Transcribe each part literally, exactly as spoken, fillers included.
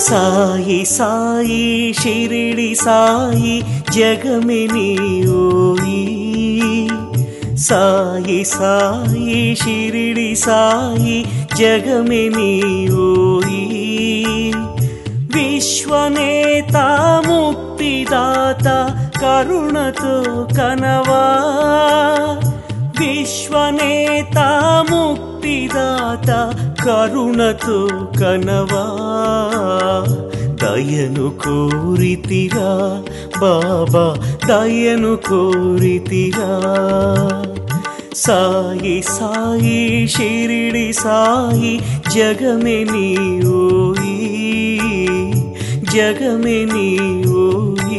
సాయి సాయి షిరిడి సాయి జగమే నీవోయి. సాయి సాయి షిరిడి సాయి జగమే నీవోయి. విశ్వనేత ముక్తిదాత కరుణతో కనవా. విశ్వనేత ముక్తిదాత కరుణతో కనవా. దయను కోరితిరా బాబా దయను కోరితిరా. సాయి సాయి షిరిడి సాయి జగమే నీవోయి. జగమే నీవోయి.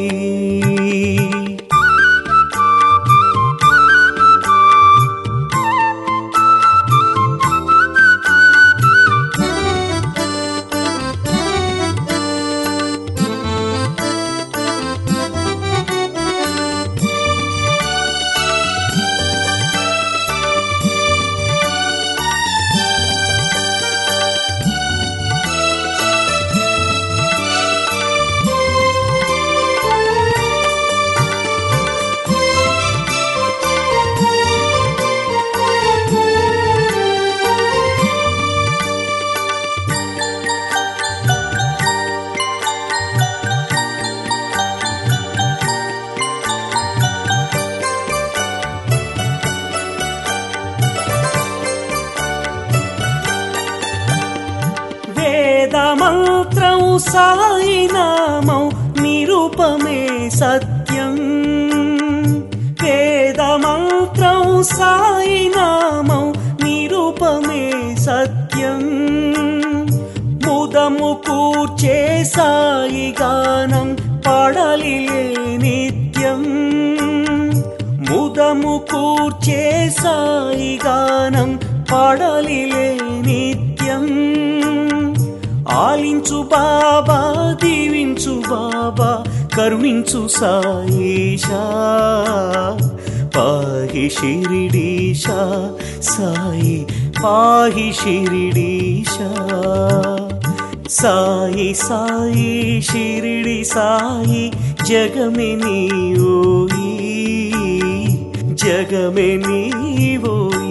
వేదమంత్రం సాయి నామం నిరూపమే సత్యం. వేదమంత్రం సాయి నామం నిరూపమే సత్యం. ముదము కూర్చే సాయి గానం పాడలిలే నిత్యం. ముదము కూర్చే సాయి గానం పాడలిలే నిత్యం. ఆలించు బాబా దీవించు బాబా కరుణించు సాయిషా. పాహి షిరిడీశా సాయి పాహి షిరిడీశా. సాయి సాయి షిరిడి సాయి జగమే నీవోయి. జగమే నీవోయి.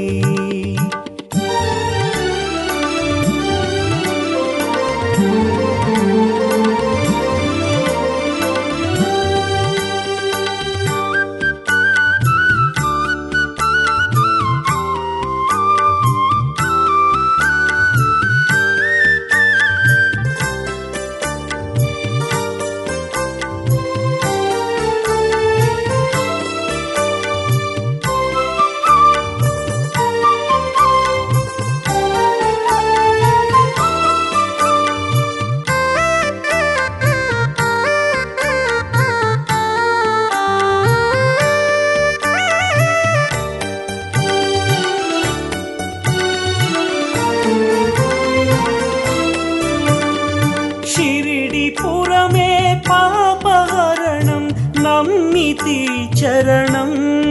షిరిడిపురమే పాపహరణం నమ్మితి చరణం.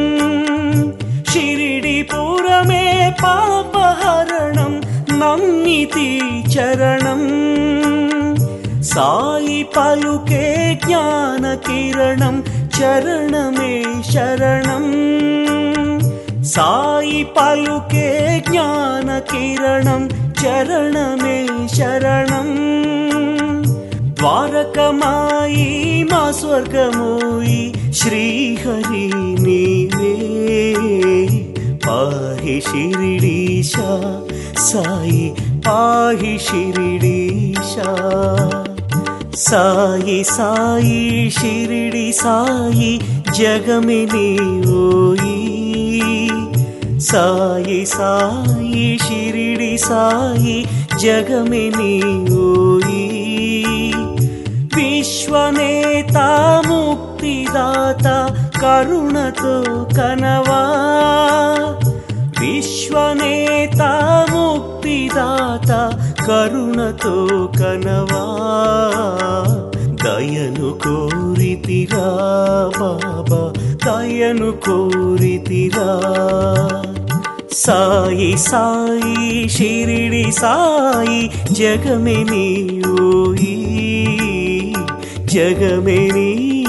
షిరిడిపురమే పాపహరణం నమ్మితి చరణం. సాయి పలుకే జ్ఞాన కిరణం చరణమే శరణం. సాయి పలుకే జ్ఞాన కిరణం చరణమే శరణం. ద్వారకమాయి మా స్వర్గమోయి శ్రీహరి నీవే. పాహి షిరిడీశా సాయి పాహి షిరిడీశా. సాయి సాయి షిరిడి సాయి జగమే నీవోయి. సాయి సాయి షిరిడి సాయి జగమే నీవోయి. విశ్వనేత ముక్తిదాత కరుణతో కనవా. విశ్వనేత ముక్తిదాత కరుణతో కనవా. దయను కోరితిరా బాబా దయను కోరితిరా. సాయి సాయి షిరిడి సాయి జగమే నీ ఓయి జగమే నీ